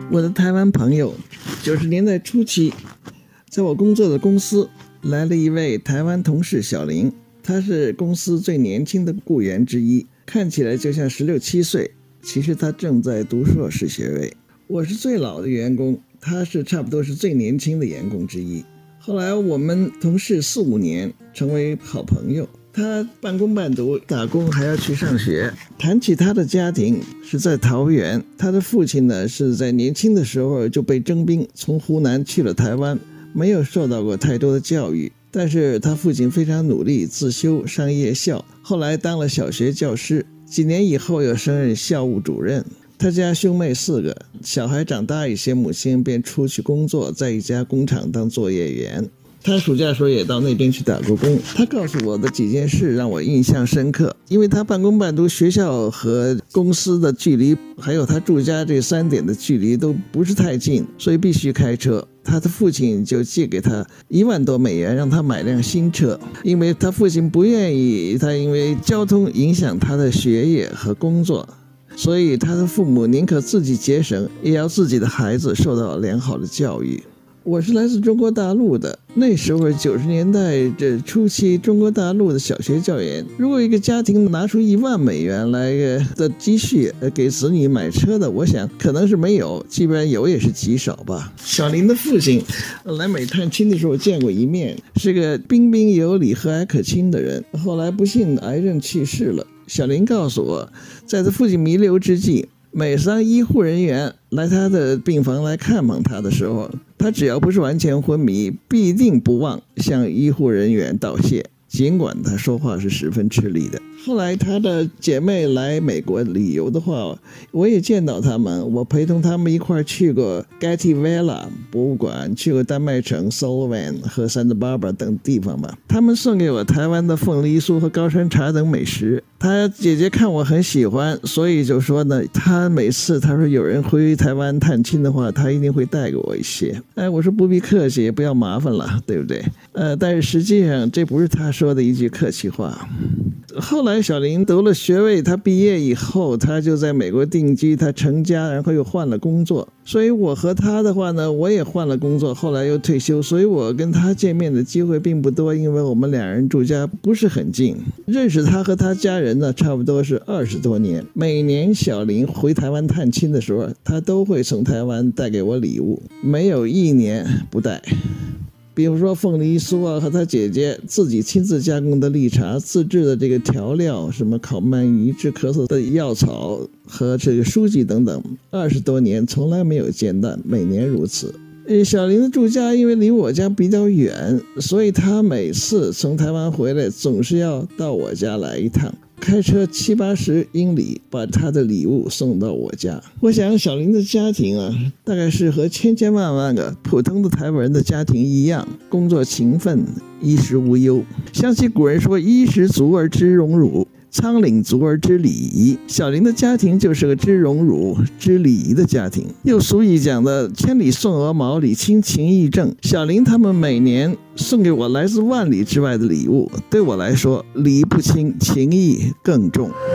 我的台湾朋友，90年代初期，在我工作的公司来了一位台湾同事小林，他是公司最年轻的雇员之一，看起来就像16、17岁，其实他正在读硕士学位。我是最老的员工，他是差不多是最年轻的员工之一。后来我们同事4、5年，成为好朋友。他半工半读，打工还要去上学。谈起他的家庭，是在桃园。他的父亲呢，是在年轻的时候就被征兵，从湖南去了台湾，没有受到过太多的教育。但是他父亲非常努力，自修上夜校，后来当了小学教师，几年以后又升任校务主任。他家兄妹4个，小孩长大一些，母亲便出去工作，在一家工厂当作业员。他暑假时候也到那边去打过工。他告诉我的几件事让我印象深刻，因为他半工半读，学校和公司的距离还有他住家这3点的距离都不是太近，所以必须开车。他的父亲就借给他1万多美元，让他买辆新车，因为他父亲不愿意他因为交通影响他的学业和工作，所以他的父母宁可自己节省，也要自己的孩子受到良好的教育。我是来自中国大陆的，那时候90年代这初期，中国大陆的小学教员，如果一个家庭拿出1万美元来的积蓄给子女买车的，我想可能是没有，基本上有也是极少吧。小林的父亲来美探亲的时候见过一面，是个彬彬有礼、和蔼可亲的人，后来不幸癌症去世了。小林告诉我，在他父亲弥留之际，每当医护人员来他的病房来看望他的时候，他只要不是完全昏迷，必定不忘向医护人员道谢，尽管他说话是十分吃力的。后来他的姐妹来美国旅游的话，我也见到他们，我陪同他们一块儿去过 Getty Villa 博物馆，去过丹麦城 Sullivan 和 Santa Barbara 等地方吧。他们送给我台湾的凤梨酥和高山茶等美食。他姐姐看我很喜欢，所以就说呢，他每次他说有人回台湾探亲的话，他一定会带给我一些。我说不必客气，也不要麻烦了，对不对？但是实际上这不是他说的一句客气话。后来小林读了学位，他毕业以后他就在美国定居，他成家，然后又换了工作。所以我和他的话呢，我也换了工作，后来又退休，所以我跟他见面的机会并不多，因为我们2人住家不是很近。认识他和他家人呢，差不多是20多年。每年小林回台湾探亲的时候，他都会从台湾带给我礼物，没有1年不带。比如说凤梨酥啊，和他姐姐自己亲自加工的绿茶，自制的这个调料，什么烤鳗鱼、治咳嗽的药草和这个书籍等等，20多年从来没有间断，每年如此。小林的住家因为离我家比较远，所以他每次从台湾回来总是要到我家来一趟，开车70、80英里把他的礼物送到我家。我想小林的家庭啊，大概是和千千万万个普通的台湾人的家庭一样，工作勤奋，衣食无忧。想起古人说衣食足而知荣辱，仓廪足而知礼仪，小林的家庭就是个知荣辱、知礼仪的家庭。又俗语讲的千里送鹅毛，礼轻情意重。小林他们每年送给我来自万里之外的礼物，对我来说礼不轻，情意更重。